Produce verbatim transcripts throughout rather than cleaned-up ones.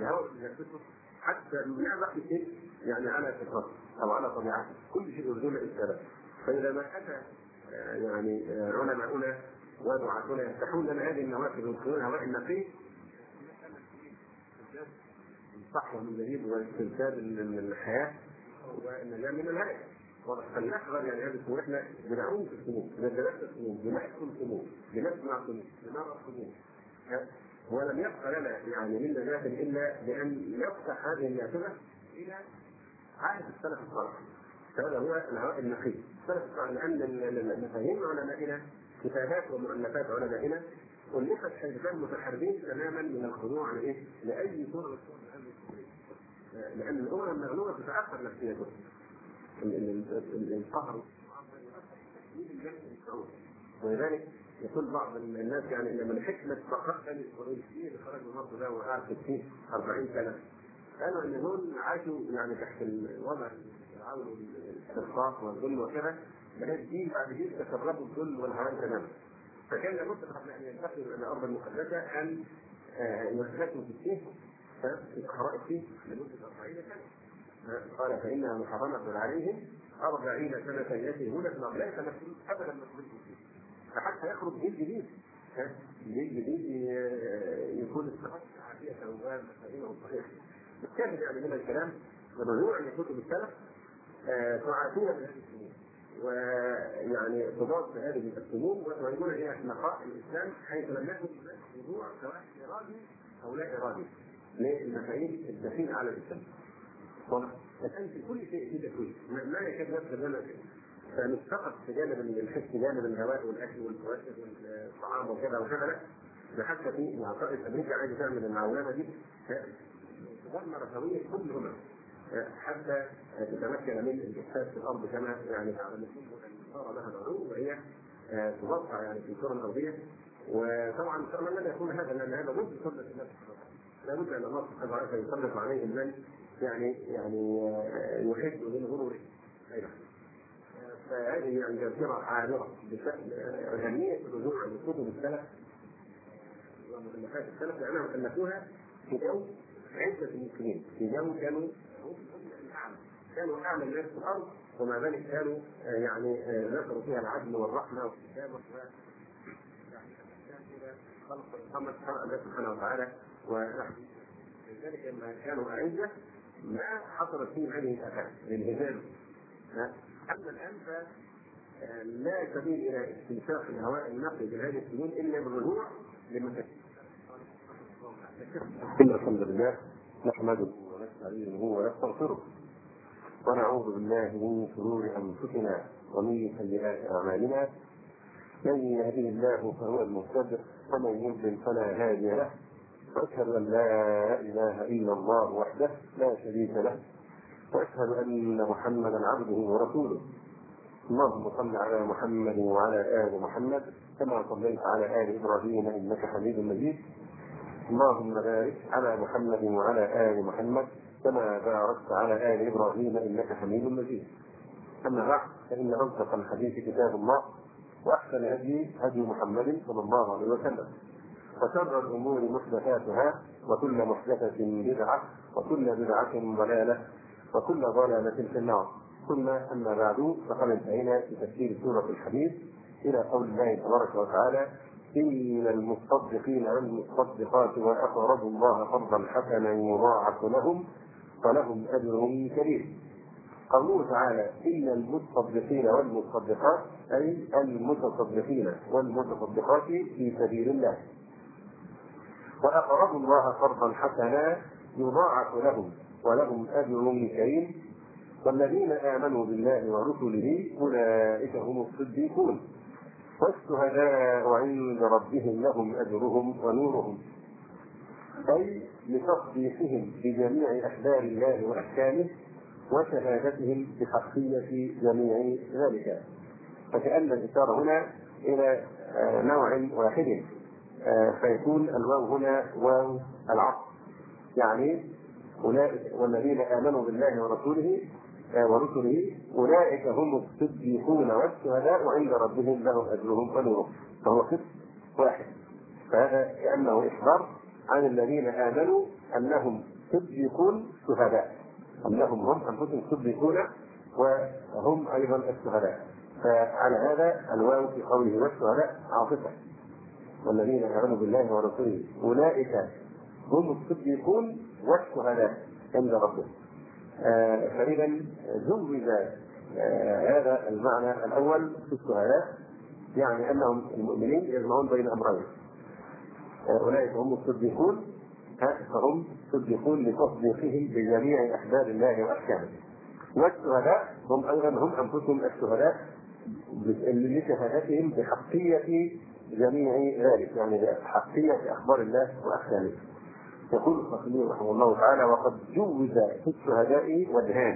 الهواء اللي بينفسه حتى من يعرف شيء يعني على فطرته او على طبيعته، كل شيء بدون اشكالات. فاذا ما اتى يعني علماؤنا ودعاتنا يفتحون لنا هذه النوافذ ويدخلون الهواء النقي الصحوه من جديد واستنتاج الحياه والنجاه من الهلك. فلنحذر يعني هذه السموم، احنا بنعوم في السموم، بنتلقى السموم، بنحكم السموم، بنسمع السموم، بنرى السموم، ولم يبقى لنا يعني من نجاة الا بان يفتح هذه النافذه الى عهد السلف الصالح. هذا هو الهواء النقي. السلف الصالح لان مفاهيم علمائنا كتابات ومؤلفات علمائنا ألفت حيث كانوا متحررين تماما من الخضوع لايه؟ لاي صوره لان الامم المغلوبه تتاثر نفسيتها. القهر ولذلك يقول بعض الناس يعني لما الحكمه فقط كان الاسرائيليين اللي خرجوا من مصر ده وقعد في أربعين سنه قالوا ان دول عاشوا يعني تحت الوضع العون والاستخفاف والذل وكذا، بحيث دي بعد كده تسربوا الذل والهوان تماما. فكان لابد قبل ان ينتقلوا الى الارض المقدسه ان يسلكوا في السيف في الصحراء السيف لمده أربعين سنه. قال فانها محرمه عليهم أربعين سنه يتيهون في الارض لا يتمكنون ابدا من خروج السيف فحتى يخرج جيل جديد. جيل جديد يكون الصحراء عافيه اوغام مفاهيمه صحيحه. بالتالي يعني من الكلام الرجوع لكتب السلف تعافينا من هذه السموم ويعني تضاد هذه السموم ويكون الى نقاء الاسلام حيث لم يكن موضوع سواء ارادي او لا ارادي للمفاهيم الدخيله على الاسلام. الان في كل شيء في تكوين ما يكاد يدخل لنا فمش فقط في جانب الحس جانب الهواء والاكل والفواكه والطعام وكذا وكذا لا، حتى في عقائد امريكا عايزه تعمل المعاونات دي تدمر هويه كل الامم حتى تتمكن من الاحساس في الارض كما يعني تعلمون ان صار لها العلو وهي تضطع يعني في الكره الارضيه. وطبعا ان شاء الله لن يكون هذا لان هذا ضد سنه الله لا بد ان الله سبحانه وتعالى يسلط عليه من يعني يعني يحب من غروره. ايضا فهذه يعني جزيره عامره بشان اهميه الرجوع لكتب السلف ومؤلفات السلف لانهم الفوها في جو عزه المسلمين، في جو كانوا كانوا اعلى الناس في الارض ومع ذلك كانوا يعني ذكروا فيها العدل والرحمه والكتابه خلق محمد خلق الله سبحانه وتعالى ونحن لذلك لما كانوا اعزه ما حصلت فيهم هذه الافات للهزال. اما الان فلا سبيل الى استنشاق الهواء النقي بهذه السنين الا بالرجوع لمساكن. الحمد لله نحمده ونستعينه ونستغفره ونعوذ بالله من شرور انفسنا ومن سيئات اعمالنا. من يهده الله فهو المهتد ومن يضلل فلا هادي له. واشهد ان لا اله الا الله وحده لا شريك له واشهد ان محمدا عبده ورسوله. اللهم صل على محمد وعلى ال محمد كما صليت على ال ابراهيم انك حميد مجيد. اللهم بارك على محمد وعلى ال محمد كما باركت على ال ابراهيم انك حميد مجيد. اما بعد فان اصدق الحديث كتاب الله واحسن الهدي هدي محمد صلى الله عليه وسلم وشر الامور محدثاتها وكل محدثه بدعه وكل بدعه ضلاله وكل ضلاله في النار. ثم اما بعد فقد انتهينا في تفسير سوره الحديث الى قول الله تبارك وتعالى ان المصدقين والمصدقات واقرضوا الله قرضا حسنا يضاعف لهم ولهم اجر كريم. قوله تعالى ان المصدقين والمصدقات اي المتصدقين والمتصدقات في سبيل الله واقرضوا الله قرضا حسنا يضاعف لهم ولهم اجر كريم. والذين امنوا بالله ورسله اولئك هم الصديقون والشهداء عند ربهم لهم اجرهم ونورهم اي لتصديقهم بجميع اخبار الله واحكامه وشهادتهم بحقية جميع ذلك. فكأن الإشارة هنا إلى نوع واحد فيكون الواو هنا واو العطف يعني أولئك والذين آمنوا بالله ورسوله ورسله أولئك هم الصديقون والشهداء وعند ربهم لهم أجرهم ونورهم. فهو قسم واحد. فهذا كأنه إخبار عن الذين آمنوا أنهم صديقون شهداء، أنهم هم أنفسهم صديقون وهم أيضا الشهداء. فعلى هذا الواو في قوله والشهداء عاطفة، والذين آمنوا بالله ورسوله أولئك هم الصديقون والشهداء عند ربهم. آه فإذا زوج آه هذا المعنى الأول في الشهداء، يعني أنهم المؤمنين يجمعون بين أمرين، آه أولئك هم الصديقون فهم صديقون لتصديقهم بجميع أحباب الله وأحكامه، والشهداء هم أيضا هم أنفسهم الشهداء لشهادتهم بحقية جميع ذلك، يعني بحقية أخبار الله وأحكامه. يقول الخطيب رحمه الله تعالى: وقد جوز في الشهداء وجهان،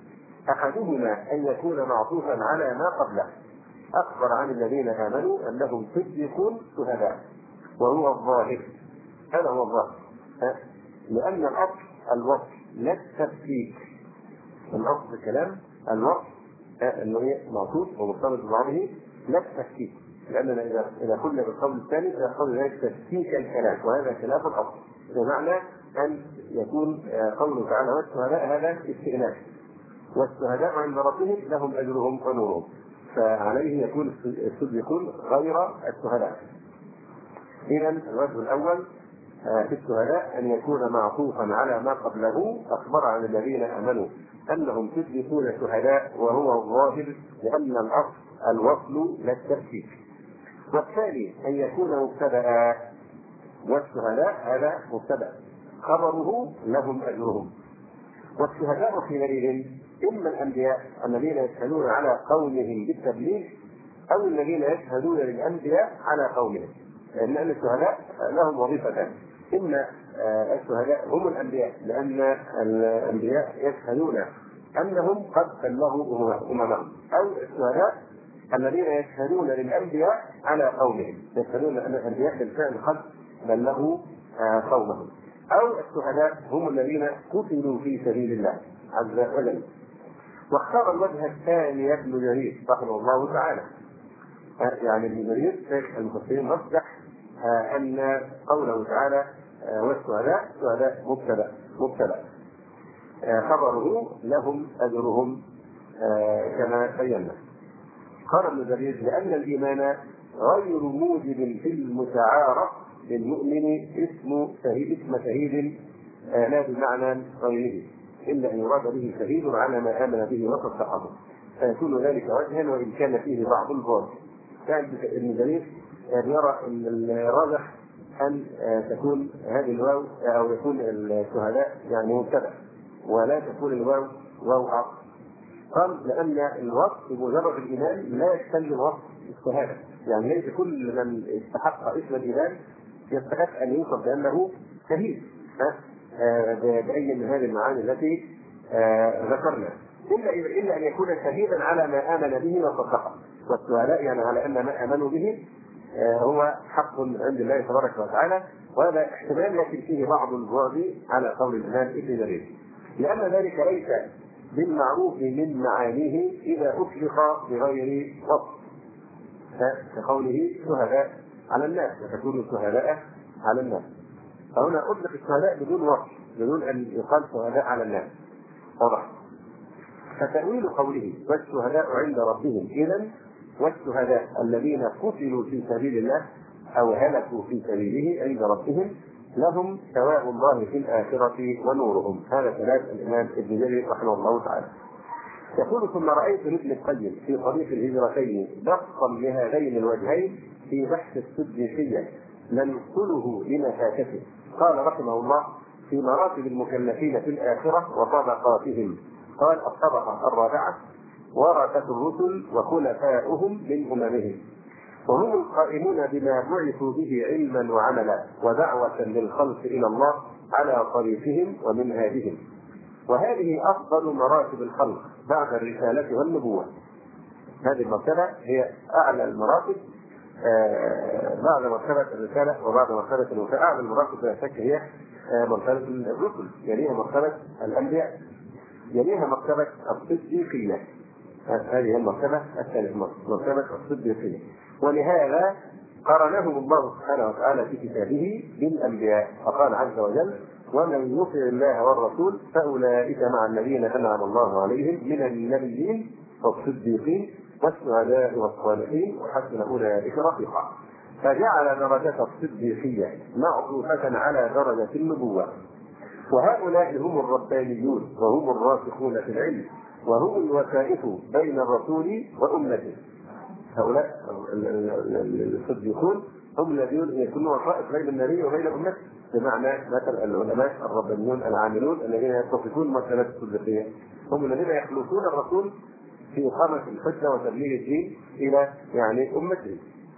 أحدهما أن يكون معطوفا على ما قبله، أخبر عن الذين آمنوا أنهم صديقون شهداء، وهو الظاهر، هذا هو الظاهر، لأن الأصل الوصف لا التفكيك. الأصل الكلام الوصف أنه معطوف ومرتبط ببعضه لا التفكيك، لأننا إذا إذا قلنا بالقول الثاني فيقول ذلك تفكيك الكلام، وهذا خلاف الأصل، بمعنى أن يكون قوله تعالى والشهداء هذا استئناف، والشهداء عند ربهم لهم أجرهم ونورهم، فعليه يكون الصديقون غير الشهداء. إذا الوجه الأول في الشهداء أن يكون معطوفا على ما قبله، أخبر عن الذين آمنوا أنهم صديقون شهداء، وهو الظاهر لأن الأصل الوصل لا التفكيك. والثاني أن يكون مبتدأ، والشهداء هذا مبتدأ خبره لهم أجرهم. والشهداء في دليل إما الأنبياء الذين يشهدون على قومهم بالتبليغ، أو الذين يشهدون للأنبياء على قومهم، لأن الشهداء لهم وظيفتان: إما الشهداء هم الأنبياء لأن الأنبياء يشهدون أنهم قد بلغوا أممهم، أو الشهداء الذين يشهدون للأنبياء على قومهم، يشهدون أن الأنبياء بالفعل قد بلغوا قومهم، أو الشهداء هم الذين قتلوا في سبيل الله عز وجل. واختار الوجه الثاني ابن جرير رحمه الله تعالى، يعني ابن جرير شيخ المفسرين رجح أن قوله تعالى والشهداء شهداء مبتدأ مبتدأ خبره لهم أجرهم كما بينا. قال ابن جرير: لأن الإيمان غير موجب في المتعارف للمؤمن اسم شهيد اسم شهيد لا بمعنى غيره، إلا أن يراد به شهيد على ما آمن به وصدقه، فيكون ذلك وجها وإن كان فيه بعض الظاهر. كان ابن جرير يرى أن الراجح أن تكون هذه الواو أو يكون الشهداء يعني مبتدأ، ولا تكون الواو واو عطف. قال: لأن الوصف بمجرد الإيمان لا يستلزم وصف الشهادة، يعني ليس كل من استحق اسم الإيمان يستحق أن يوصف بأنه شهيد بأي من هذه المعاني التي ذكرنا، إلا إلا أن يكون شهيدا على ما آمن به وصدقه. والشهداء يعني على أن ما آمنوا به هو حق عند الله تبارك وتعالى، وهذا احتمال لكن فيه بعض البعد على قول الإمام ابن جرير، لأن ذلك ليس بالمعروف من معانيه إذا أطلق بغير وصف، كقوله شهداء على الناس وتكون شهداء على الناس، فهنا أطلق الشهداء بدون وصف، بدون أن يقال شهداء على الناس. واضح؟ فتأويل قوله والشهداء عند ربهم، إذن والشهداء الذين قتلوا في سبيل الله أو هلكوا في سبيله عند ربهم لهم ثواب الله في الآخرة ونورهم. هذا كلام الإمام ابن جرير رحمه الله تعالى. يقول: ثم رأيت ابن القيم في طريق الهجرتين بسطا لهذين الوجهين في بحث الصديقية ننقله لمفاتته. قال رحمه الله: في مراتب المكلفين في الآخرة وطبقاتهم. قال: الطبقة الرابعة ورثة الرسل وخلفاؤهم من أممهم، وهم القائمون بما بعثوا به علما وعملا ودعوة للخلق إلى الله على طريقهم ومنهاجهم، وهذه أفضل مراتب الخلق بعد الرسالة والنبوة. هذه المرتبة هي أعلى المراتب بعد مرتبة الرسالة وبعد مرتبة الوفاء. أعلى المراتب لا شك هي مرتبة الرسل، يليها مرتبة الأنبياء، يليها مرتبة الصديقية. هذه المرتبة الثالثة، مرتبة الصديقية. ولهذا قرنهم الله سبحانه وتعالى في كتابه بالأنبياء، فقال عز وجل: ومن يطع الله والرسول فأولئك مع الذين أنعم الله عليهم من النبيين والصديقين والشهداء والصالحين وحسن أولئك رفيقا. فجعل درجة الصديقية معطوفة على درجة النبوة. وهؤلاء هم الربانيون وهم الراسخون في العلم وهم الوسائط بين الرسول وأمته. هؤلاء الصديقون هم الذين يكونون وسائط بين النبي وبين أمته، بمعنى مثل العلماء الربانيون العاملون الذين يتصفون مرتبة الصديقية هم الذين يخلصون الرسول في إقامة الحجة وتبليغ الدين إلى يعني أمته.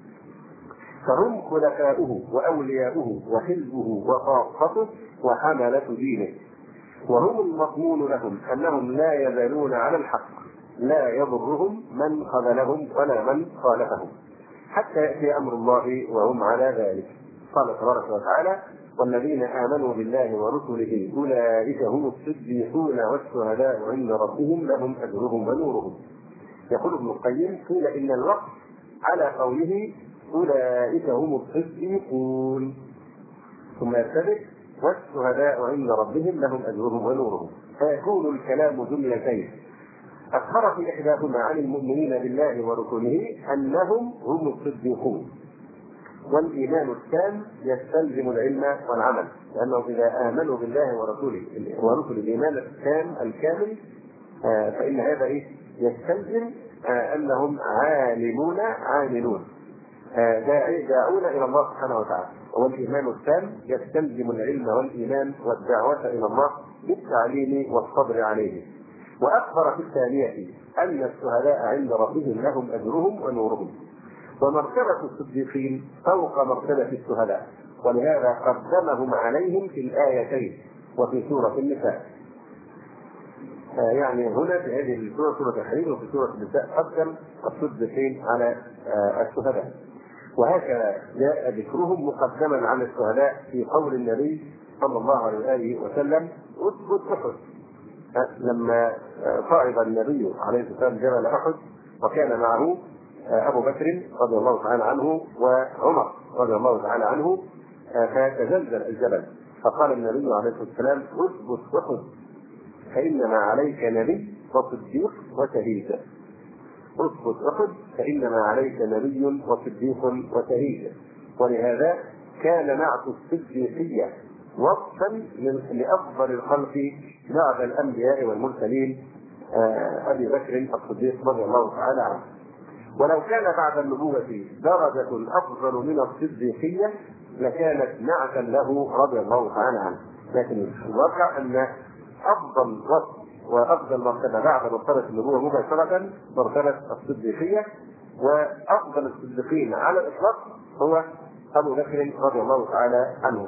فهم خلفاؤه وأولياؤه وحزبه وخاصته وحملة دينه، وهم المضمون لهم أنهم لا يزالون على الحق لا يضرهم من خذلهم ولا من خالفهم حتى يأتي أمر الله وهم على ذلك. قال تبارك وتعالى: والذين آمنوا بالله ورسله أولئك هم الصديقون والشهداء عند ربهم لهم أجرهم ونورهم. يقول ابن القيم: قيل إن الوقت على قوله أولئك هم الصديقون، ثم يبتدئ: والشهداء عند ربهم لهم أجرهم ونورهم، فيكون الكلام جملتين أخبر في إحداهما عن المؤمنين بالله ورسله أنهم هم الصديقون، والإيمان التام يستلزم العلم والعمل، لأنهم إذا آمنوا بالله ورسوله ورسل الإيمان التام الكامل فإن هذا إيه؟ يستلزم أنهم عالمون عاملون داعون إلى الله سبحانه وتعالى. والإيمان التام يستلزم العلم والإيمان والدعوة إلى الله بالتعليم والصبر عليه. وأخبر في الثانية أن الشهداء عند ربهم لهم أجرهم ونورهم. ومرتبة الصديقين فوق مرتبة الشهداء، ولهذا قدمهم عليهم في الآيتين وفي سورة النساء. يعني هنا في هذه السورة سورة الحديد وفي سورة النساء قدم الصديقين على الشهداء، وهكذا جاء ذكرهم مقدما على الشهداء في قول النبي صلى الله عليه وآله وسلم: اثبت أحد. لما صعد النبي عليه الصلاة والسلام جبل أحد وكان معه أبو بكر رضي الله تعالى عنه وعمر رضي الله تعالى عنه، فتزلزل الجبل، فقال النبي عليه الصلاة والسلام: اثبت أحد فإنما عليك نبي وصديق وشهيد. اثبت أحد فإنما عليك نبي وصديق وشهيد. ولهذا كان نعت الصديقية وصفا لأفضل الخلق بعد الأنبياء والمرسلين أبي بكر الصديق رضي الله تعالى عنه. ولو كان بعد النبوة درجة أفضل من الصديقية لكانت نعتا له رضي الله تعالى عنه، لكن الواقع أن أفضل وصف وأفضل مرتبة بعد مرتبة النبوة مباشرة مرتبة الصديقية، وأفضل الصديقين على الإطلاق هو أبو بكر رضي الله تعالى عنه.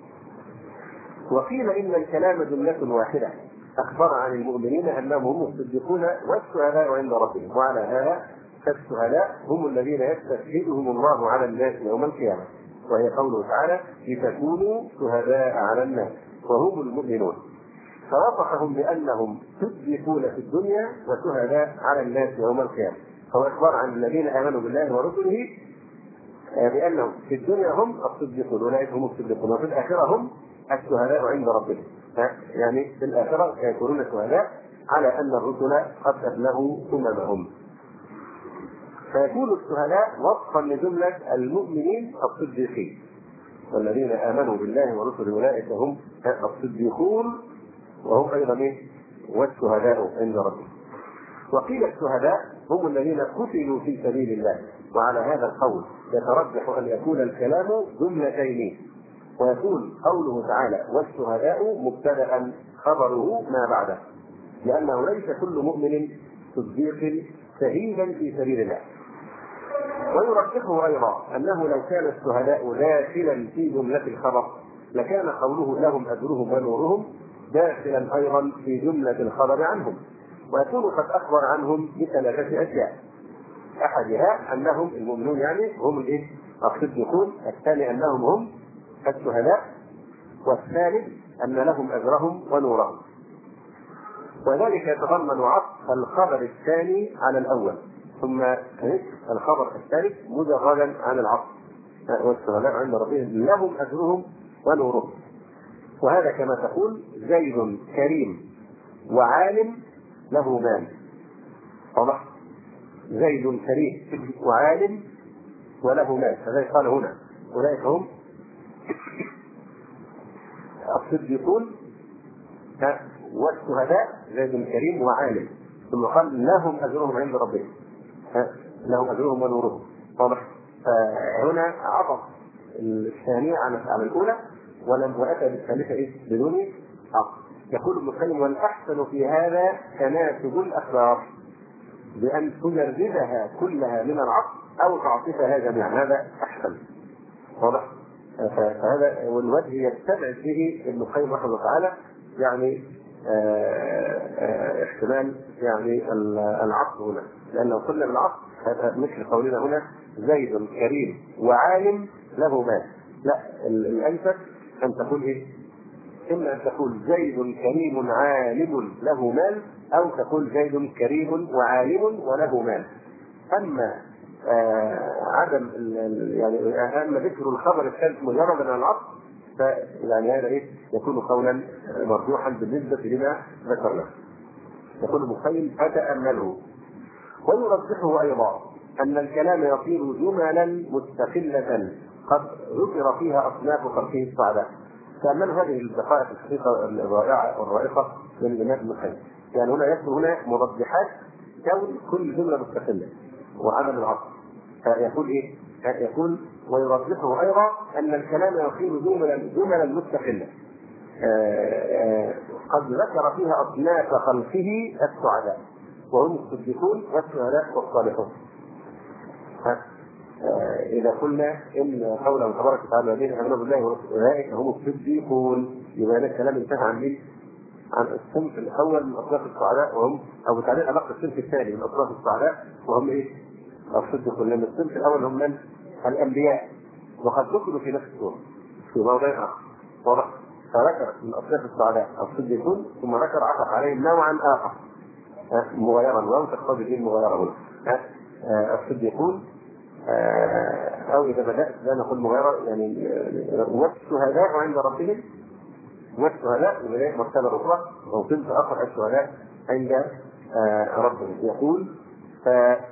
وقيل إن الكلام جملة واحدة أخبر عن المؤمنين أنهم هم الصديقون والشهداء عند ربهم، وعلى هذا فالشهداء هم الذين يستشهدهم الله على الناس يوم القيامة، وهي قوله تعالى: لتكونوا شهداء على الناس، وهم المؤمنون. فوصفهم بأنهم صديقون في الدنيا وشهداء على الناس يوم القيامة. هو إخبار عن الذين آمنوا بالله ورسله بأنهم في الدنيا هم الصديقون، أولئك هم الصديقون، وفي الآخرة هم الشهداء عند ربهم. يعني في الآخرة يكونون شهداء على أن الرسل قد أبلغوا أممهم. فيكون الشهداء وصفا لجملة المؤمنين الصديقين، والذين آمنوا بالله ورسله أولئك هم الصديقون وهم أيضا والشهداء عند ربهم. وقيل الشهداء هم الذين قتلوا في سبيل الله، وعلى هذا القول يترجح أن يكون الكلام جملتين، ويكون قوله تعالى والشهداء مبتدأ خبره ما بعده، لأنه ليس كل مؤمن صديق شهيدا في سبيل الله. ويرجحه أيضا أنه لو كان الشهداء داخلا في جملة الخبر لكان قوله لهم أجرهم ونورهم داخلا أيضا في جملة الخبر عنهم، ويكون قد أخبر عنهم بثلاثة أشياء: أحدها أنهم المؤمنون يعني هم الإيه؟ الصديقون، الثاني أنهم هم الشهداء، والثالث أن لهم أجرهم ونورهم. وذلك يتضمن عطف الخبر الثاني على الأول، ثم الخبر الثالث مجردا عن العطف: والشهداء عند ربهم لهم أجرهم ونورهم. وهذا كما تقول زيد كريم وعالم له مال. واضح؟ زيد كريم وعالم وله مال. فذلك قال هنا أولئك هم الصديقون والشهداء، زيد كريم وعالم، ثم قال لهم أجرهم عند ربهم، لهم أجرهم ونورهم. واضح؟ فهنا عطف الثانية على الأولى ولم وأتى بالثالثة إيه؟ بدون عطف. يقول ابن القيم: والأحسن في هذا تناسب الأخبار بأن تجردها كلها من العطف أو تعطفها جميعا، هذا أحسن. واضح؟ فهذا والوجه يستبعد به ابن القيم رحمه الله تعالى يعني آآ آآ احتمال يعني العطف هنا، لأنه كل العطف مثل قولنا هنا زيد كريم وعالم له مال. لا، الأنسب أن تقول إيه؟ إما أن تقول زيد كريم عالم له مال، أو تقول زيد كريم وعالم وله مال. أما آه عدم يعني أهم ذكر الخبر الثالث مجرد من العطف فيعني هذا إيه؟ يكون قولا مرجوحا بالنسبة لما ذكرنا. يقول ابن القيم: فتأمله. ويرجحه أيضا أن الكلام يصير جملا مستقلة قد ذكر فيها أصناف خلقه السعداء. تأمل هذه الدقائق الحقيقة الرائعة والرائقة من الإمام ابن القيم. يعني هنا يذكر هنا مرجحات كون كل جملة مستقلة وعدم العطف. فيقول إيه؟ يقول: ويرجحه أيضا أن الكلام يصير جملا جملا مستقلة قد ذكر فيها أصناف خلقه السعداء وهم الصديقون والشهداء والصالحون. إذا قلنا إن قوله تبارك وتعالى الذين آمنوا بالله أولئك هم الصديقون، يبقى هذا الكلام انتهى عن مين؟ عن الصنف الأول من أصناف السعداء وهم، أو تعالى أبقى الصنف الثاني من أصناف السعداء وهم إيه؟ الصديقون. لأن الصنف الأول هم من؟ الأنبياء، وقد ذكروا في نفس السورة في موضع آخر. واضح؟ فذكر من أصناف السعداء الصديقون ثم ذكر عطف عليهم نوعا آخر مغايرا، وهو تقتضي به المغايرة هنا. الصديقون أو إذا بدأت لا نقول مغايرة يعني والشهداء عند ربهم، والشهداء وبدأت مرتبة أخرى أو صنف آخر الشهداء عند ربهم. يقول ف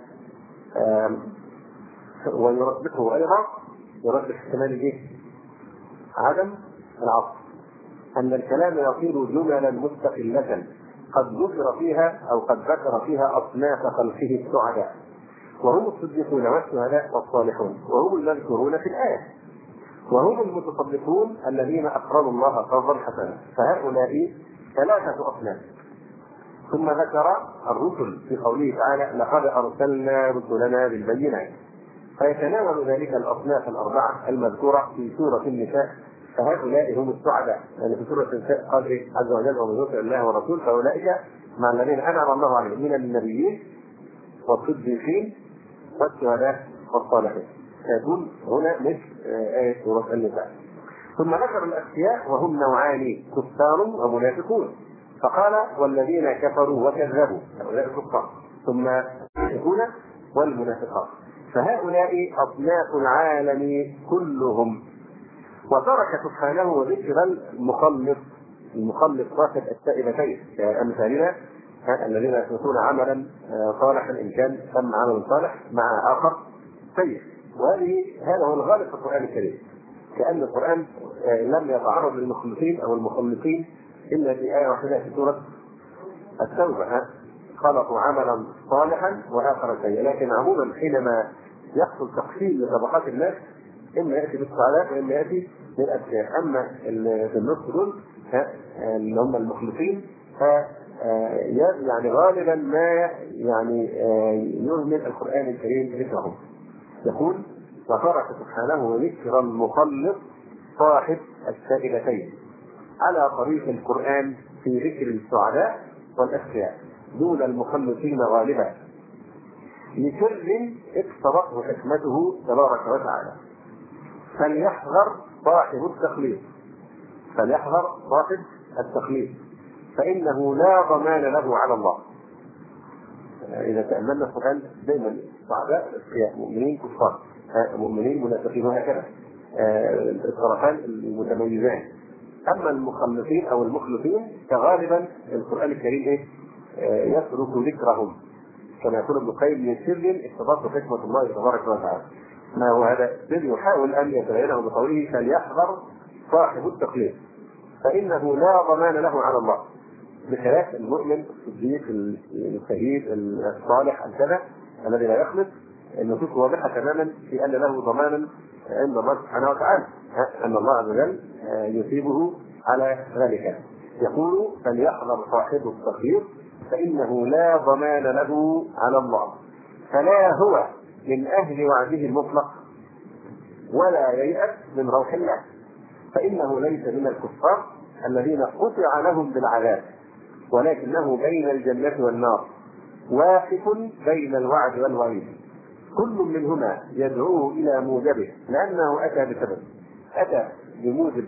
ويربطه أيضا يربط احتمال به عدم العطف، أن الكلام يصير جملا مستقلة قد ذكر فيها أو قد ذكر فيها أصناف خلقه السعداء وهم الصديقون والشهداء والصالحون وهم المذكورون في الآية، وهم المتصدقون الذين أقرضوا الله قرضا حسنا. فهؤلاء ثلاثة أصناف. ثم ذكر الرسل في قوله تعالى: لقد أرسلنا رسلنا بالبينات، فيتناول ذلك الأصناف الأربعة المذكورة في سورة النساء. فهؤلاء هم السعداء، يعني في سورة النساء قال عز وجل: ومن يطع الله ورسوله فأولئك مع الذين أنعم الله عليهم من النبيين والصديقين والشهداء والصالحين. يكون هنا مثل آية سورة النساء. ثم ذكر الأشقياء وهم نوعان: كفار ومنافقون، فقال: والذين كفروا وكذبوا، هؤلاء الكفار. ثم المنافقون والمنافقات، فهؤلاء أصناف العالم كلهم. وترك سبحانه ذكر المخلص المخلص صاحب التائبتين كأمثالنا الذين يخلصون عملا صالحا إن كان تم عمل صالح مع آخر سيء. وهذه هذا هو الغالب في القرآن الكريم، كأن القرآن لم يتعرض للمخلصين أو المخلصين إلا في آية واحدة في سورة التوبة: خلقوا عملا صالحا وآخر سيء. لكن عموما حينما يحصل تقسيم لطبقات الناس إما يأتي بالسعداء وإما يأتي بالأشقياء. أما في النص دول اللي هم المخلصين ف يعني غالبا ما يعني يهمل القرآن الكريم ذكرهم. يقول: وترك سبحانه ذكر المخلص صاحب السائلتين على طريق القرآن في ذكر السعداء والأشقياء دون المخلصين غالبا، لسر اقتضته حكمته تبارك وتعالى. فليحذر صاحب التخليص فليحذر صاحب التخليص فإنه لا ضمان له على الله. إذا تأملنا القرآن دائما سعداء الأشقياء، مؤمنين كفار، مؤمنين منافقين، وهكذا الطرفان المتميزان. اما المخلصين او المخلصين فغالبا القران الكريم ايه؟ آه يترك ذكرهم، كما يقول ابن القيم من سر استضاف حكمه الله تبارك وتعالى. ما هو هذا؟ سر يحاول ان يتبينه بقوله فليحذر صاحب التقليد فانه لا ضمان له على الله، بخلاف المؤمن الصديق الشهيد الصالح الكذا الذي لا يخلط. النصوص واضحه تماما في ان له ضمانا عند الله سبحانه وتعالى، ان الله عز وجل يثيبه على ذلك. يقول فليحذر صاحب التقليد فانه لا ضمان له على الله، فلا هو من اهل وعده المطلق ولا ييأس من روح الله، فانه ليس من الكفار الذين قطع لهم بالعذاب، ولكنه بين الجنة والنار واقف بين الوعد والوعيد، كل منهما يدعوه إلى موجبه لأنه أتى بسبب، أتى بموجب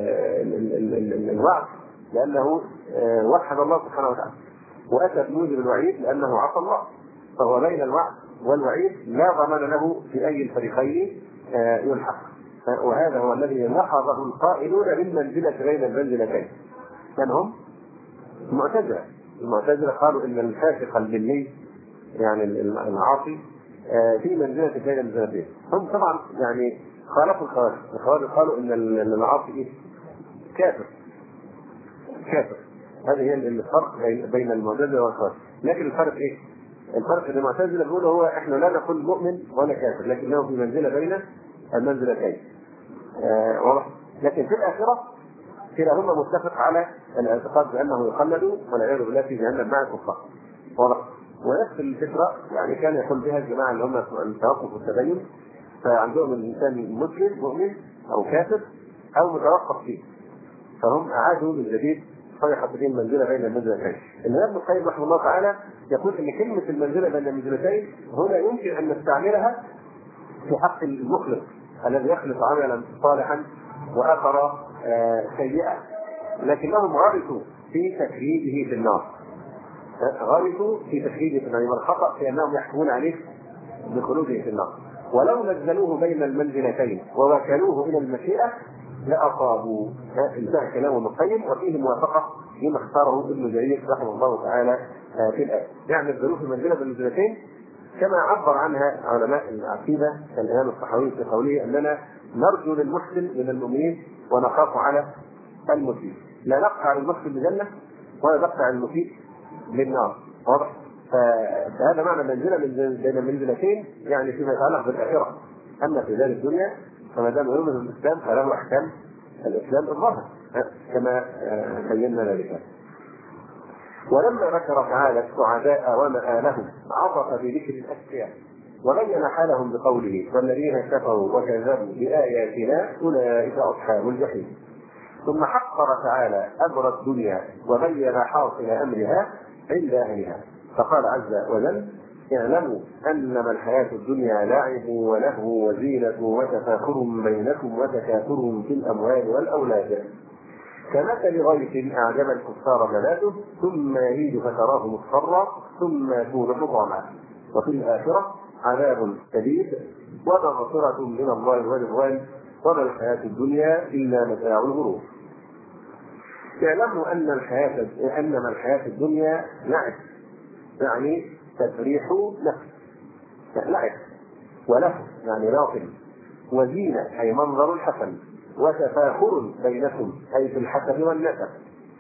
الوعد لأنه وحد الله سبحانه وتعالى، وأتى بموجب الوعيد لأنه عصى الله، فهو بين الوعد والوعيد لا ضمان له في أي الفريقين يلحق. وهذا هو الذي لاحظه القائلون بالمنزلة بين المنزلتين. من هم؟ المعتزلة. المعتزلة قالوا إن الفاسق الملي يعني العاصي في منزلة بين المنزلتين. هم طبعا يعني خالفوا الخوارج. الخوارج قالوا إن العاصي إيه؟ كافر. كافر. هذا هي الفرق بين المعتزلة والخوارج. لكن الفرق إيه؟ الفرق ان المعتزلة بيقولوا هو احنا لا نقول مؤمن ولا كافر، لكنه في منزلة بين المنزلتين. آه واضح. لكن في الآخرة كلاهما متفق على الاعتقاد بأنه يخلد والعياذ بالله في جهنم مع الكفار. واضح. ونفس الفكرة يعني كان يقول بها الجماعة اللي هم التوقف والتدين، فعندهم الإنسان مسلم مؤمن أو كافر أو متوقف فيه، فهم أعادوا من جديد صيحة بين المنزلة بين المنزلتين. الإمام ابن القيم رحمه الله تعالى يقول إن كلمة المنزلة بين المنزلتين هنا يمكن أن نستعملها في حق المخلص الذي يخلق عملا صالحا وآخر سيئا، لكنهم غلطوا في تكريمه في النار. غلطوا في تكريمه في النار، والخطأ في أنهم يحكمون عليه بخلوده في النار. ولو نزلوه بين المنزلتين ووكلوه إلى المشيئة لأصابوا. انتهى كلام ابن القيم وفيه موافقة لما اختاره ابن جرير رحمه الله تعالى في الآية. يعني الظروف المنزلة بالمنزلتين كما عبر عنها علماء العقيدة كالإمام الصحوي في قوله أننا نرجو للمحسن من المؤمنين ونخاف على المسيء. لا نقطع على المحسن بجنة ولا نقطع على المسيء بالنار. واضح؟ فهذا معنى منزلة بين المنزلتين يعني فيما يتعلق بالآخرة. أما في دار الدنيا فما دام يؤمن الإسلام فله أحكام الإسلام الظاهر كما بينا ذلك. ولما ذكر تعالى السعداء ومآلهم عطف بذكر الأشقياء وبين حالهم بقوله والذين كفروا وكذبوا بآياتنا أولئك أصحاب الجحيم. ثم حقر تعالى أمر الدنيا وبين حاصل أمرها عند أهلها فقال عز وجل اعلموا أنما الحياة الدنيا لعب ولهو وزينة وتفاخر بينكم وتكاثر في الأموال والأولاد كمثل غيث أعجب الكفار نباته ثم يهيج فتراه مصفرا ثم يكون حطاما وفي الآخرة عذاب شديد ومغفرة من الله ورضوان وما الحياة الدنيا إلا متاع الغرور. اعلموا أن الحياة أنما الحياة الدنيا لعب يعني تفريح نفس لعب وله يعني باطل وزينة أي منظر حسن وتفاخر بينكم أي في الحسب والنسب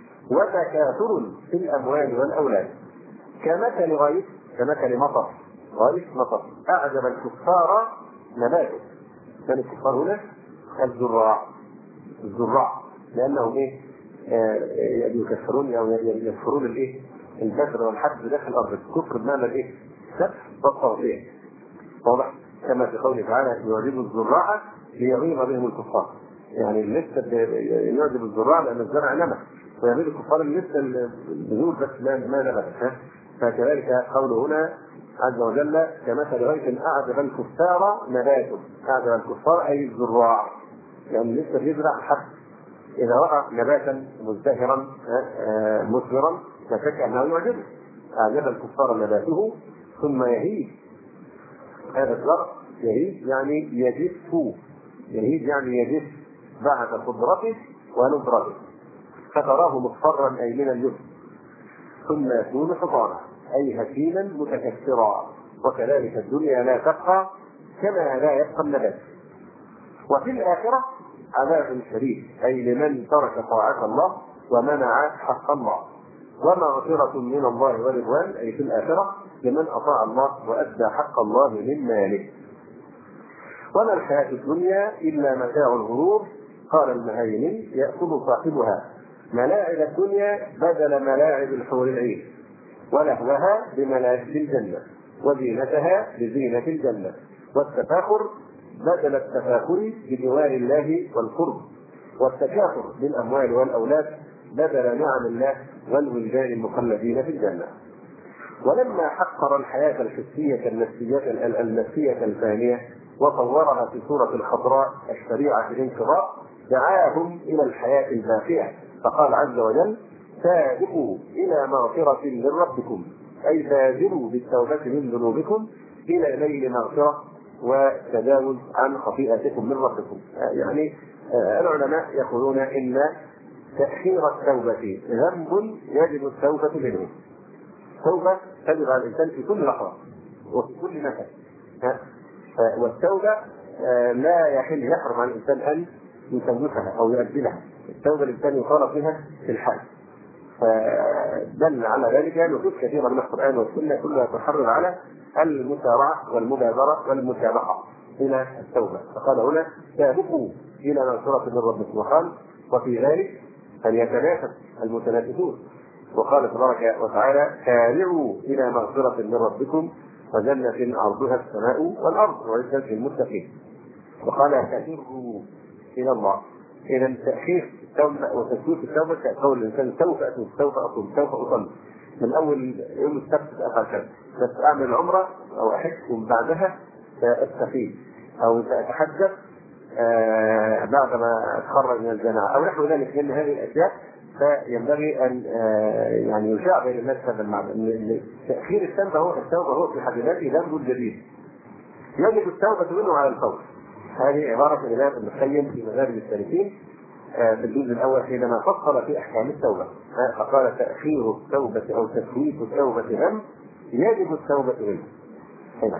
وتكاثر في الأموال والأولاد كمثل غيث كمثل مطر غيث مطر أعجب الكفار نباته. كان الكفار هنا الزراع الزراع لأنهم إيه آه يكسرون أو يكسرون الإيه البذر والحب داخل الأرض. الكفر بمعنى الإيه سفك والتغطية. واضح كما في قوله تعالى يعجب الزراع ليغيظ بهم الكفار. يعني لسه يعجب الزراع لأن الزرع نمى ويغيظ الكفار لسه البذور بس ما نبت. فكذلك قوله هنا عز وجل كمثل غيث أعجب الكفار نباته. أعجب الكفار أي الزراع يعني لسه يزرع حب إذا رأى نباتا مزدهرا مثمرا لا شك أنه يعجبه. أعجب الكفار نباته ثم يهيج. هذا الزرع يهيج يعني يجف يهيج يعني يجف بعد خضرته ونضرته فتراه مصفرا أي من اليسر ثم يكون حطاما أي هشيما متكسرا، وكذلك الدنيا لا تبقى كما لا يبقى النبات. وفي الآخرة عذاب شديد أي لمن ترك طاعة الله ومنع حق الله، ومغفرة من الله ورضوان أي في الآخرة لمن أطاع الله وأدى حق الله من ماله. وما الحياة الدنيا إلا متاع الغرور. قال المهيمن يأخذ صاحبها ملاعب الدنيا بدل ملاعب الحور العين، ولهوها بملاذ الجنة، وزينتها بزينة الجنة، والتفاخر بدل التفاخر بجوار الله والقرب، والتكاثر بالأموال والأولاد بدل نعم الله والولدان المخلدين في الجنة. ولما حقر الحياة الحسية النفسية النفسية الفانية وصورها في سورة الخضراء الشريعة الانقضاء دعاهم إلى الحياة الباقية، فقال عز وجل: سابقوا إلى مغفرة من ربكم، أي بادروا بالتوبة من ذنوبكم إلى نيل مغفرة وتجاوز عن خطيئتكم من ربكم. يعني العلماء يقولون إن تأخير التوبة ذنب يجب التوبة منه. التوبة تجب على الإنسان في كل لحظة وفي كل مكان، والتوبة لا يحل يحرم على الإنسان أن يسوفها أو يؤجلها. التوبة الإنسان يطالب بها في الحال، فدل على ذلك نصوص كثيرة من القرآن والسنة كلها تحرض على المسارعة والمبادرة والمسابقة إلى التوبة. فقال هنا: سابقوا إلى مغفرة من ربكم، وقال: وفي ذلك فليتنافس المتنافسون. وقال تبارك وتعالى: سارعوا إلى مغفرة من ربكم وجنة عرضها السماء والأرض وعدت للمتقين. وقال: سارعوا إلى الله. إذا تأخير التوبة وتسويف التوبة كقول الإنسان: سوف أتوب، سوف أصوم، سوف أصلي، من أول يوم السبت أفعل كذا، بس أعمل عمرة أو أحج ومن بعدها سأستقيم أو سأتحدث آه بعد ما أتخرج من الجامعة أو نحو ذلك من هذه الأشياء. فينبغي أن آه يعني يشاع بين الناس هذا المعنى، أن تأخير التوبة هو التوبة هو في حد ذاته ذنب جديد يجب التوبة منه على الفور. هذه عبارة الإمام ابن القيم في مدارج السالكين في الجزء الأول حينما فصل في أحكام التوبة، فقال: تأخير التوبة أو تسويف التوبة ذنب يجب التوبة منه. هنا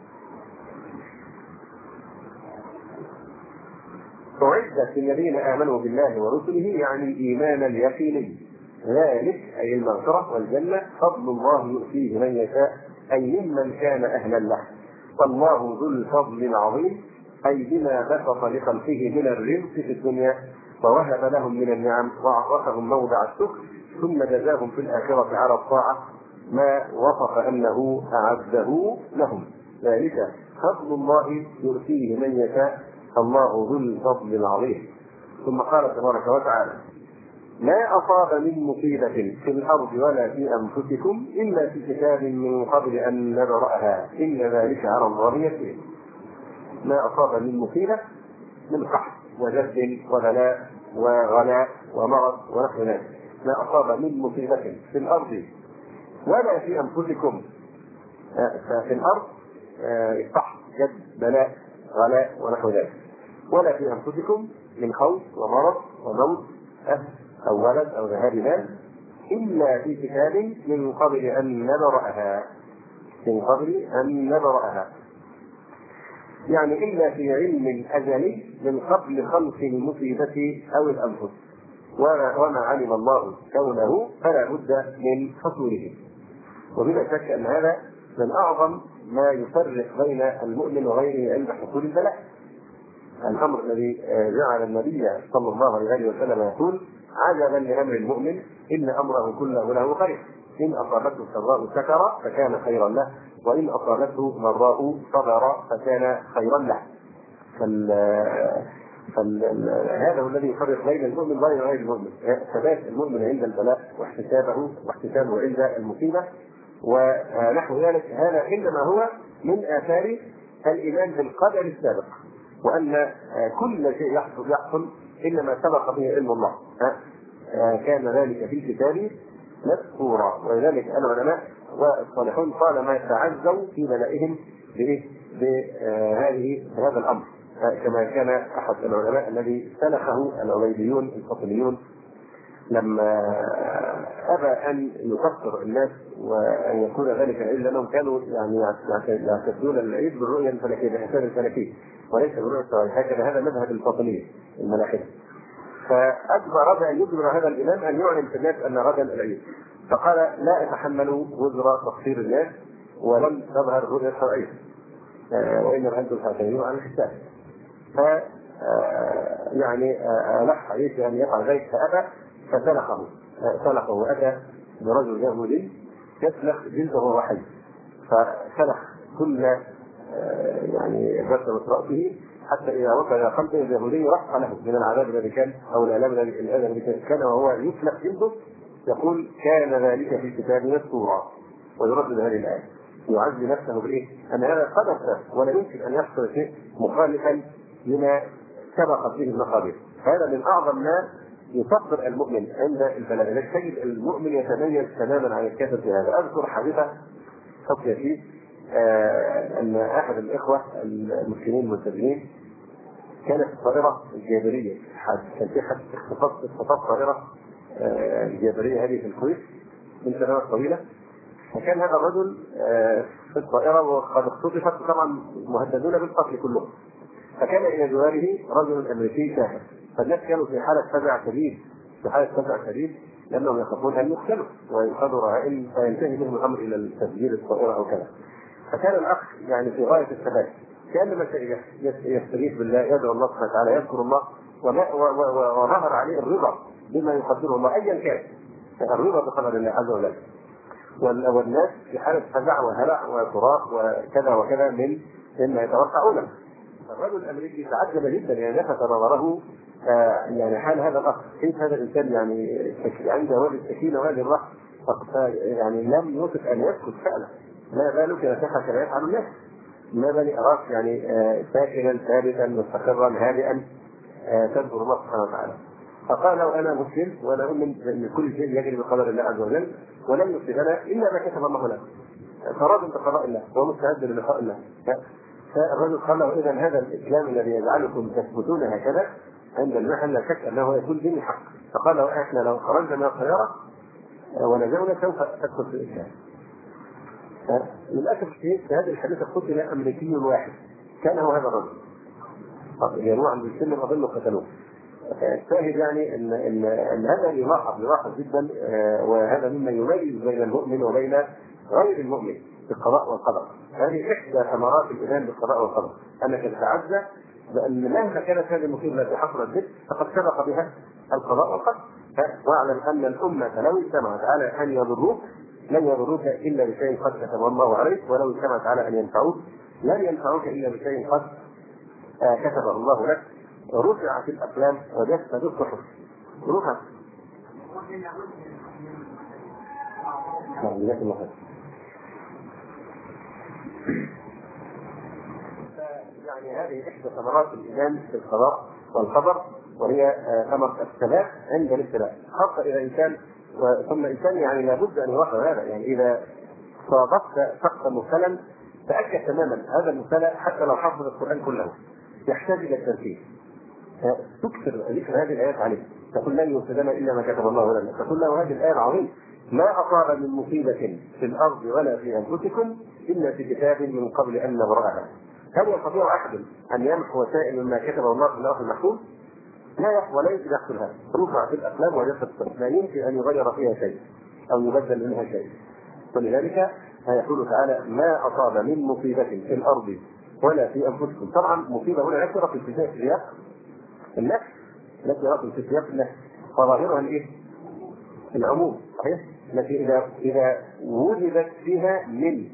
أعدت للذين آمنوا بالله ورسله يعني الإيمان اليقيني، ذلك أي المغفرة والجنة فضل الله يؤتيه من يشاء أي ممن كان أهلا له، والله ذو الفضل العظيم أي بما بسط لخلقه من الرزق في الدنيا ووهب لهم من النعم وأعطاهم موضع الشكر، ثم جزاهم في الآخرة على الطاعة ما وصف أنه أعده لهم، ذلك فضل الله يؤتيه من يشاء الله ذو الفضل العظيم. ثم قال تبارك وتعالى: ما أصاب من مصيبة في الأرض ولا في أنفسكم إلا في كتاب من قبل أن نبرأها إن ذلك على الله يسير. ما أصاب من مصيبة من قحط وجد وبلاء وغلاء ومرض ونحو ذلك، ما أصاب من مصيبة في الأرض ولا في أنفسكم. ففي الأرض قحط جد بلاء غلاء ونحو ذلك، ولا في أنفسكم من خوف ومرض وموت أو ولد أو ذهاب مال إلا في كتاب من قبل أن نبرأها من قبل أن نبرأها يعني إلا في علم أزلي من قبل خلق المصيبة أو الأنفس، وما علم الله كونه فلا بد من حصوله. وبلا شك أن هذا من أعظم ما يفرق بين المؤمن وغيره عند حصول البلاء. الأمر الذي جعل النبي صلى الله عليه وسلم يقول: عجبا لأمر المؤمن إن أمره كله له خير، إن أصابته سراء شكر فكان خيرا له، وإن أصابته ضراء صبر فكان خيرا له. فال... فال... هذا هو الذي يفرق بين المؤمن وبين غير المؤمن، ثبات المؤمن عند البلاء واحتسابه واحتسابه عند المصيبة ونحو ذلك. هذا إنما هو من آثار الإيمان بالقدر السابق، وأن كل شيء يحصل يحصل إنما سبق به علم الله، كان ذلك في الكتاب مسطورا. ولذلك العلماء والصالحون طالما يتعزوا في بلائهم بهذه بهذا الأمر، كما كان احد العلماء الذي سلخه العبيديون الفاطميون لما ابى ان يكفر الناس وان يكون ذلك العيد، لانهم كانوا يعني يعتقدون العيد بالرؤيه الفلكيه بالاحسان الفلكي وليس بالرؤيه الشرعيه، هكذا هذا مذهب الفاطميه الملاحده. فاجبر ان يجبر هذا الامام ان يعلن في الناس ان غدا العيد، فقال لا اتحمل وزر تقصير الناس ولم تظهر الرؤيه الشرعيه وانما انتم تعتمدون على الحساب. ف يعني الح عليه بان يفعل ذلك فابى فسلخه سلخه واتى برجل يهودي يسلخ جلده وهو حي، فسلخ كل يعني بشرة راسه حتى اذا وصل خلفه اليهودي رفع له من العذاب الذي كان او الالام الذي كان وهو يسلخ جلده، يقول كان ذلك في كتابنا السورة، ويردد هذه الايه يعزي نفسه بايه؟ ان هذا حدث ولا يمكن ان يحصل شيء مخالفا لما سبقت به المقادير. هذا من اعظم ما يفكر المؤمن عند البلاء، لذلك تجد المؤمن يتميز تماما عن الكافر في هذا. اذكر حادثه خطيه فيه آه ان احد الاخوه المسلمين الملتزمين كانت الطائره الجابريه، كان في حد اختطاف اختطاف طائره آه الجابريه هذه في الكويت من سنوات طويله، فكان هذا الرجل آه في الطائره وقد اختطفت، طبعا مهددون بالقتل كلهم، فكان الى جواره رجل امريكي كافر، فالناس كانوا في حاله فزع شديد في حاله فزع شديد لانهم يخافون ان يقتلوا وينقذوا رهائن فينتهي بهم الامر الى تسجيل الطائره او كذا. فكان الاخ يعني في غايه الثبات، كانما يستغيث بالله، يدعو الله سبحانه وتعالى، يذكر الله، وظهر عليه الرضا بما يقدره الله ايا كان، الرضا بقدر الله عز وجل. والناس في حاله فزع وهلع وصراخ وكذا وكذا من مما يتوقعونه. الرجل الامريكي تعجب جدا، يعني لفت نظره آه يعني حال هذا الاخ، كيف هذا الانسان يعني عنده هذه السكينه وهذه الرحمه، يعني لم يوصف ان يسكت فعلا، ما بالك نصيحه كما يفعل الناس، ما بالي اراك يعني آه ساكنا ثابتا مستقرا هادئا آه تذكر الله سبحانه وتعالى. فقال وانا مسلم وانا اؤمن ان كل شيء يجري بقدر الله عز وجل ولن يصيبنا الا ما كتب الله لنا، فراض بقضاء الله ومستعد للقاء الله. فالرجل قال له اذا هذا الاسلام الذي يجعلكم تثبتون هكذا عند المحن لا شك انه يكون دين حق. فقال له احنا لو خرجنا من الطياره ونزلنا سوف تدخل في الاسلام. للاسف الشديد في هذه الحادثه قتل امريكي واحد كان هو هذا الرجل، جماعه عند السن اظن قتلوه. الشاهد يعني ان ان, إن هذا يلاحظ يلاحظ جدا، وهذا مما يميز بين المؤمن وبين غير المؤمن في القضاء والقدر. هذه احدى ثمرات الايمان بالقضاء والقدر، انك تتعزى بان مهما كانت هذه المصيبه التي حصلت بك فقد سبق بها القضاء والقدر. واعلم ان الامه لو اجتمعت على ان يضروك لن يضروك الا بشيء قد كتبه الله عليك، ولو اجتمعت على ان ينفعوك لن ينفعوك الا بشيء قد كتبه الله لك. رفعت الاقلام وجفت الصحف، رفعت. يعني هذه احدى ثمرات الايمان في القضاء والقدر، وهي ثمره الثبات عند الابتلاء، خاصه اذا انسان ثم انسان يعني لابد ان يلاحظ هذا، يعني اذا صادفت شخصا مبتلا تاكد تماما هذا المبتلى حتى لو حفظ القران كله يحتاج الى التنفيذ، تكثر ذكر هذه الايات عليه، تقول لن يصيبنا الا ما كتب الله لنا، تقول له هذه الايه العظيمه ما اصاب من مصيبه في الارض ولا في انفسكم الا في كتاب من قبل ان نبراها. هل يستطيع احد ان يمحو شيئا مما كتبه الله في اللوح المحفوظ؟ لا يحصل ولا يمكن يحصل هذا، رفع في الافلام وجفت الصحف، لا يمكن ان يغير فيها شيء او يبدل منها شيء. ولذلك يقول تعالى ما اصاب من مصيبه في الارض ولا في انفسكم. طبعا مصيبه هنا نكره في سياق النفس، نكره في سياق النفس فظاهرها الايه؟ العموم، صحيح؟ لكن اذا اذا وجدت فيها من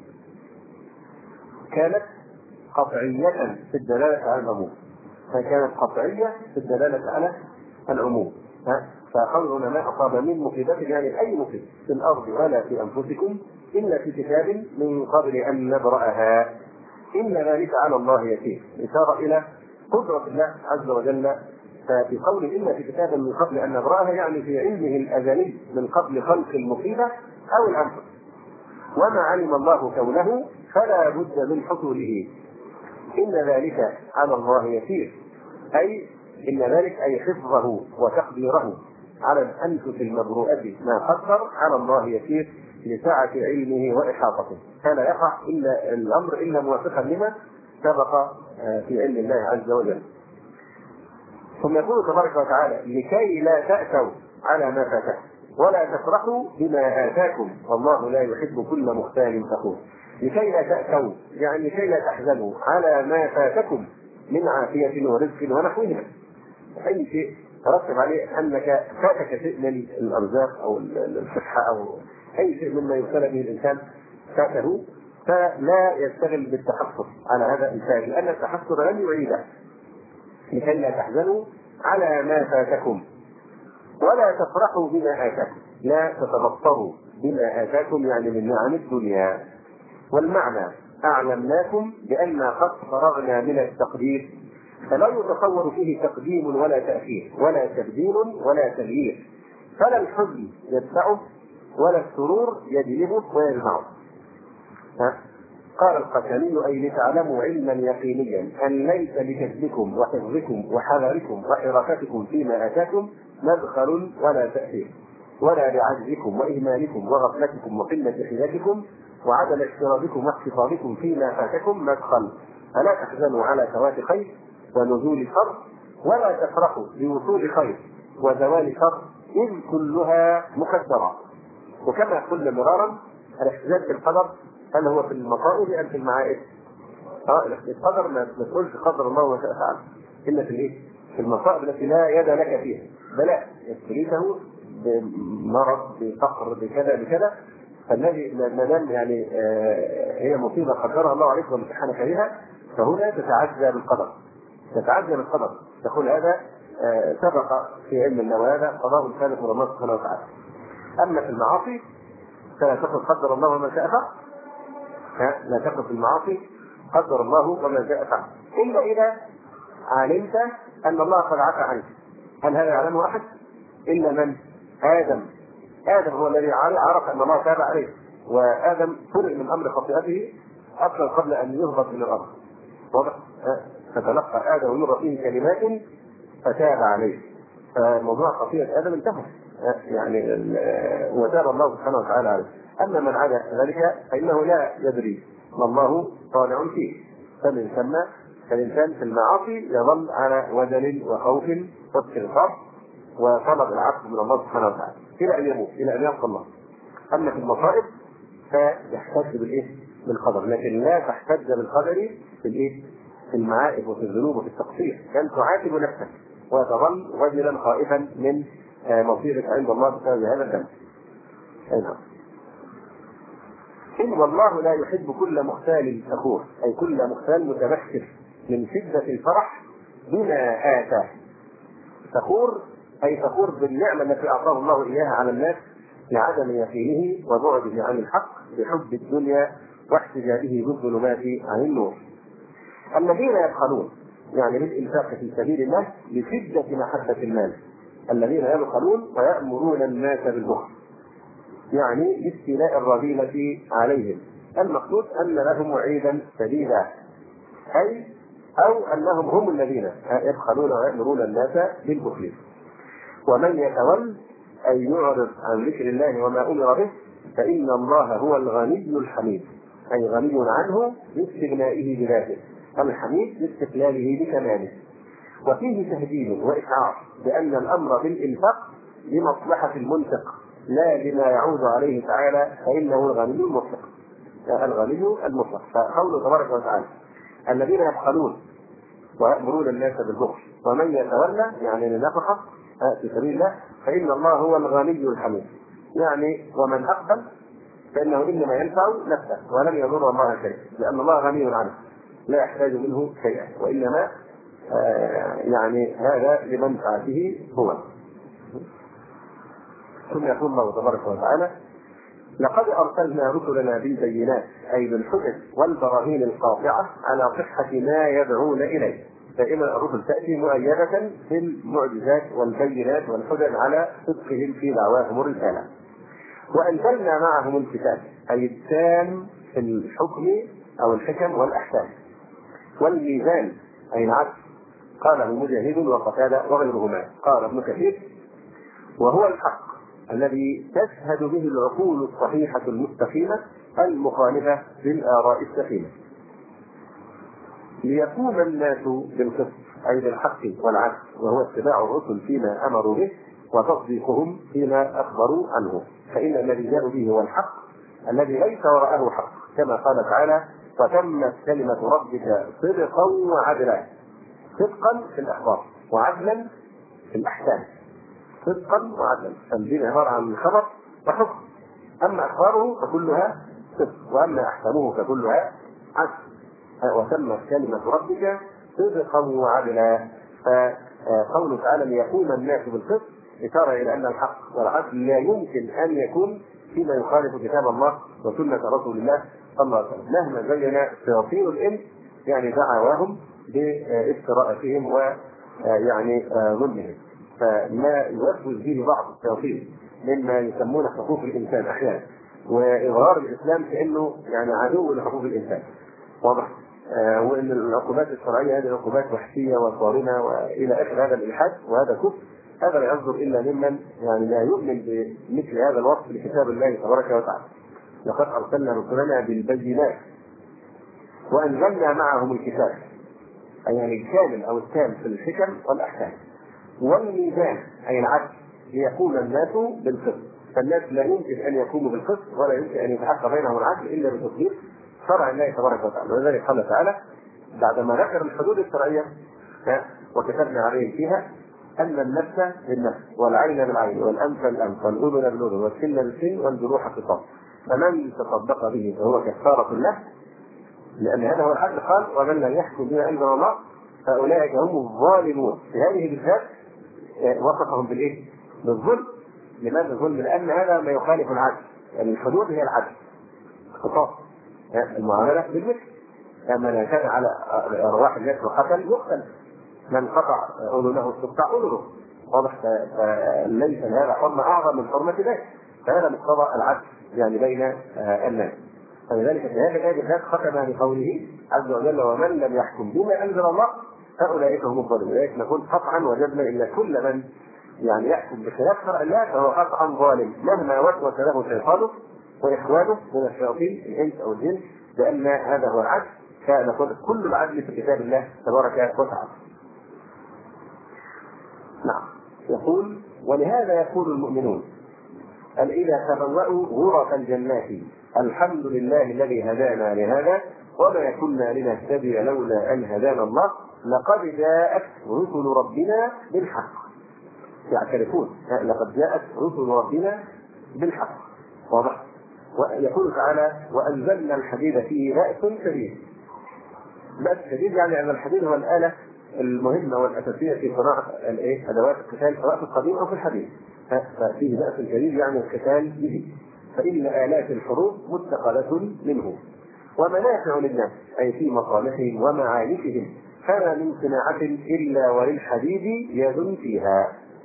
كانت قطعيه في الدلاله على العموم، فكانت قطعيه في الدلاله على العموم. فقولنا ما اصاب من مصيبه يعني اي مصيبه في الارض ولا في انفسكم الا في كتاب من قبل ان نبراها ان ذلك على الله يسير، اشاره الى قدره الله عز وجل. ففي قول إن في كتاب من قبل أن نبراها يعني في علمه الأزلي من قبل خلق المصيبة أو الأنفس، وما علم الله كونه فلا بد من حصوله. إن ذلك على الله يسير، أي إن ذلك أي حفظه وتقديره على الأنفس المبروءة ما قدر على الله يسير لسعة علمه وإحاطته، فلا يقع إلا الأمر إلا موافقا لما سبق في علم الله عز وجل. ثم يقول تبارك وتعالى: لكي لا تأسوا على ما فاتكم ولا تفرحوا بما آتاكم والله لا يحب كل مختال فخور. لكي لا تأسوا يعني لكي لا تحزنوا على ما فاتكم من عافية ورزق ونحوها. أي شيء ترتب عليه أنك فاتك شيء من الأرزاق أو الصحة أو أي شيء مما يبتلى به الإنسان فاته، فلا يشتغل بالتحسر على هذا الفائت، لأن التحسر لن يعيده. لكي لا تحزنوا على ما فاتكم ولا تفرحوا بما آتاكم، لا تتبطروا بما آتاكم يعني من نعم الدنيا. والمعنى: أعلمناكم بأن قد فرغنا من التقدير، فلا يتصور فيه تقديم ولا تأخير ولا تبديل ولا تغيير، فلا الحزن يدفعه ولا السرور يجلبه ويجمعه. قال القسمي: أي لتعلموا علما يقينيا أن ليس لكسبكم وحفظكم وحذركم وحراستكم فيما آتاكم مدخل ولا تأثير، ولا لعجزكم وإهمالكم وغفلتكم وقلة حيلتكم وعدم احترازكم واحتفاظكم فيما فاتكم مدخل، فلا تحزنوا على فوات خير ونزول شر، ولا تفرحوا بوصول خير وزوال شر، إذ كلها مقدرة. وكما قلنا مرارا: الاحتجاج بالقدر هل هو في المصائب أم في المعائب؟ اه القدر ما تقولش قدر الله وما شاء فعل، إلا في الايه؟ في المصائب التي لا يد لك فيها، بلاء يبتليته بمرض بفقر بكذا بكذا، فالذي ما دام يعني آه هي مصيبه قدرها الله عليك وامتحانك بها، فهنا تتعزى بالقدر، تتعزى بالقدر، تقول هذا آه سبق في علم الله وهذا قضاء ثابت من الله سبحانه وتعالى. اما في المعاصي فلا تقل قدر الله وما شاء فعل، لا تقل في المعاصي قدر الله وما شاء فعل، الا اذا علمت ان الله قد عفى عنك. هل هذا يعلمه احد؟ الا من؟ ادم. ادم هو الذي عرف ان الله تاب عليه، وادم فرغ من امر خطيئته اصلا قبل ان يهبط من الارض. واضح؟ فتلقى ادم من ربه كلمات فتاب عليه، فموضوع خطيئه ادم انتهى، يعني وتاب الله سبحانه وتعالى عليه. اما من عدا ذلك فانه لا يدري ما الله طالع فيه، فمن ثم فالانسان في المعاصي يظل على وجل وخوف واستغفار وطلب العفو من الله سبحانه وتعالى الى ان يموت، الى ان يلقى الله. اما في المصائب فيحتج بالايه؟ بالقدر، لكن لا تحتج بالقدر في الايه؟ في المعائب وفي الذنوب وفي التقصير، بل تعاتب نفسك وتظل وجلا خائفا من مصيرك عند الله بسبب هذا الذنب. نعم. إن والله لا يحب كل مختال فخور، أي كل مختال متبختر من شدة الفرح بما آتاه. فخور أي فخور بالنعمة التي أعطاه الله إياها على الناس لعدم يقينه وبعده عن الحق بحب الدنيا واحتجابه بالظلمات عن النور. الذين يبخلون يعني بالإنفاق في سبيل الله لشدة محبة المال، الذين يبخلون ويأمرون الناس بالبخل، يعني لاستيلاء الرذيلة عليهم. المقصود أن لهم وعيدا شديدا، أي أو أنهم هم الذين يبخلون ويأمرون الناس بالبخل. ومن يتول أي يعرض عن ذكر الله وما أمر به فإن الله هو الغني الحميد، أي غني عنه باستغنائه بذاته، الحميد باستقلاله بكماله. وفيه تهديد وإشعار بأن الأمر بالإنفاق لمصلحة المنفق لا لما يعود عليه تعالى، فإنه الغني المطلق، الغني المطلق. فقوله تبارك وتعالى: الذين يبخلون ويأمرون الناس بالبخل ومن يتولى يعني لنفقه في سبيل الله فإن الله هو الغني الحميد، يعني ومن أقبل فإنه إنما ينفع نفسه ولم يضر الله شيئا، لأن الله غني عنه لا يحتاج منه شيئا، وإنما آه يعني هذا لمنفعته هو. ثم يقول الله تبارك وتعالى: لقد أرسلنا رسلنا بالبينات أي بالحجج والبراهين القاطعة على صحة ما يدعون إليه. دائما الرسل تأتي مؤيدة في المعجزات والبينات والحجج على صدقهم في دعواهم الرسالة. وأنزلنا معهم الكتاب أي التام في الحكم أو الحكم والأحكام، والميزان أي العدل. قاله مجاهد وقتادة وغيرهما. قال ابن كثير: وهو الحق الذي تشهد به العقول الصحيحة المستقيمة المخالفة للآراء السفينة، ليقوم الناس بالقسط أي بالحق والعدل، وهو اتباع الرسل فيما أمروا به وتصديقهم فيما أخبروا عنه، فإن الذي جاءوا به هو الحق الذي ليس وراءه حق، كما قال تعالى: وتمت كلمة ربك صدقا وعدلا. صدقا في الأخبار وعدلا في الأحكام. صدقا وعدلا، الدين عبارة عن خبر وحكم، أما أخباره فكلها صدق، وأما أحكامه فكلها عدل. وتمت كلمة ربك صدقا وعدلا. فقوله تعالى: ليقوم الناس بالقسط إشارة إلى أن الحق والعدل لا يمكن أن يكون فيما يخالف كتاب الله وسنة رسول الله صلى الله عليه وسلم، مهما زين شياطين الإنس يعني دعواهم بافتراءهم ويعني ظلمهم. فما يوسوس به بعض الشياطين مما يسمونه حقوق الإنسان أحيانا، وإظهار الإسلام كأنه يعني عدو لحقوق الإنسان، واضح؟ آه وان العقوبات الشرعيه هذه عقوبات وحشيه وصارمه والى اخر هذا الالحاد، وهذا كفر. هذا لا يصدر الا ممن يعني لا يؤمن بمثل هذا الوصف لكتاب الله تبارك وتعالى. لقد ارسلنا رسلنا بالبينات وانزلنا معهم الكتاب، اي يعني الكامل او التام في الحكم والاحكام، والميزان اي العدل، ليقوم الناس بالقسط. فالناس لا يمكن ان يقوموا بالقسط ولا يمكن ان يتحقق بينهم العدل الا بتطبيق شرع الله تبارك وتعالى. ولذلك قال تعالى بعدما ذكر الحدود الشرعيه وكتبنا عليهم فيها ان النفس بالنفس والعين بالعين والانف بالانف والاذن بالاذن والسن بالسن والجروح قصاص، فمن تصدق به فهو كفاره له، لان هذا هو الحد. قال: ومن لم يحكم بما انزل الله فاولئك هم الظالمون. في هذه بالذات وصفهم بالايه؟ بالظلم. لماذا الظلم؟ لان هذا ما يخالف العدل، يعني الحدود هي العدل، قصاص المعاملة بالمثل. أما لا كان على أرواح الناس وقتل يقتل، من قطع أذنه تقطع أذنه، واضح؟ فليس هذا حرمة أعظم من حرمة ذلك، فهذا مقتضى العدل يعني بين الناس. فلذلك في هذه الآية بالذات ختم بقوله عز وجل: ومن لم يحكم بما أنزل الله فأولئك هم الظالمون. لذلك نقول قطعا وجدنا إن كل من يعني يحكم بخلاف شرع الله فهو قطعا ظالم، مهما وسوس له شيطانه واخوانه من الشياطين الانس او الجن، لان هذا هو العدل. فنقول كل العدل في كتاب الله تبارك وتعالى. نعم. يقول: ولهذا يقول المؤمنون إذا تبوأوا غرف الجنات الحمد لله الذي هدانا لهذا وما كنا لنهتدي لولا ان هدانا الله لقد جاءت رسل ربنا بالحق. يعترفون لقد جاءت رسل ربنا بالحق، واضح؟ ويقول تعالى: وأنزلنا الحديد فيه بأس شديد. بأس شديد يعني أن الحديد هو الآلة المهمة والأساسية في صناعة أدوات القتال سواء في القديم أو في الحديث، ففيه بأس شديد يعني القتال به، فإن آلات الحروب متخذة منه ومنافع للناس أي في مصالحهم ومعايشهم، فما من صناعة إلا وللحديد يد فيها.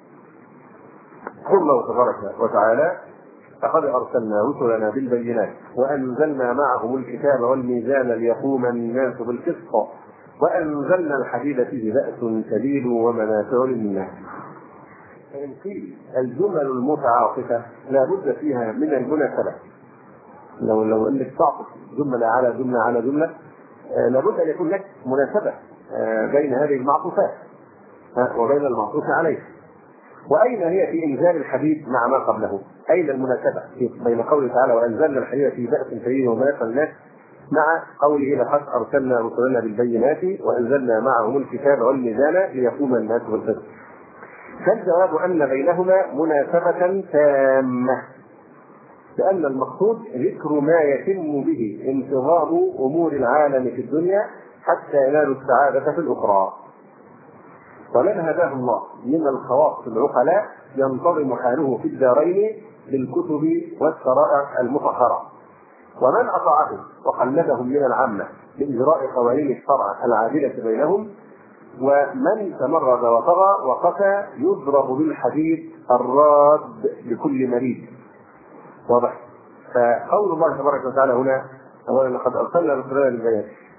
قل الله تبارك وتعالى: لقد أرسلنا رسلنا بالبينات وأنزلنا معهم الكتاب والميزان ليقوم الناس بالقسط وأنزلنا الحديد فيه بأس شديد ومنافع للناس. فإن قيل الجمل المتعاطفة لا بد فيها من المناسبة، لو لو انك تعطف جملة على جملة على جملة لابد أن يكون لك مناسبة بين هذه المعطوفات وبين المعطوف عليه. وأين هي في إنزال الحديد مع ما قبله؟ أين المناسبة بين قوله تعالى: وأنزلنا الحديد في بأس شديد ومنافع للناس مع قوله: لقد أرسلنا رسلنا بالبينات وأنزلنا معهم الكتاب والميزان ليقوم الناس بالقسط؟ فالجواب أن بينهما مناسبة تامة، لأن المقصود ذكر ما يتم به انتظام أمور العالم في الدنيا حتى ينالوا السعادة في الأخرى. ومن هداه الله من الخواص العقلاء ينتظم حاله في الدارين بالكتب والشرائع المطهرة، ومن أطاعهم وقلدهم من العامة بإجراء قوانين الشرع العادلة بينهم، ومن تمرد وطغى وقسى يضرب بالحديد الراد لكل مريد. واضح؟ فقول الله تبارك وتعالى هنا: أولا لقد أرسلنا رسلنا بالبينات،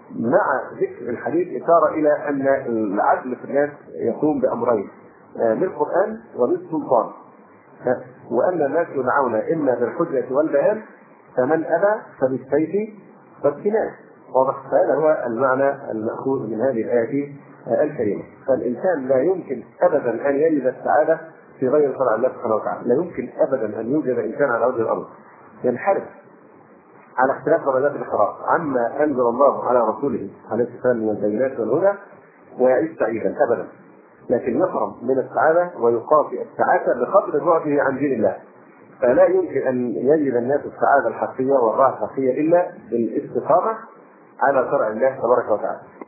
مع ذكر الحديث إشارة إلى أن العدل في الناس يقوم بأمرين، بالقرآن وبالسلطان، وأن الناس يدعون إما بالحجة والبيان، فمن أبى فبالسيف والسنان. واضح؟ هذا هو المعنى المأخوذ من هذه الآية الكريمة. فالإنسان لا يمكن أبدا أن يجد السعادة في غير شرع الله سبحانه وتعالى، لا يمكن أبدا أن يوجد إنسان على وجه الأرض ينحرف على اختلاف درجات الانحراف عما أنزل الله على رسوله عليه السلام من البينات والهدى ويعيش سعيدا أبدا، لكن يحرم من السعادة ويقاطع السعادة بقدر بعده عن دين الله. فلا يمكن أن يجد الناس السعادة الحقيقية والراحة الحقيقية إلا بالاستقامة على شرع الله تبارك وتعالى.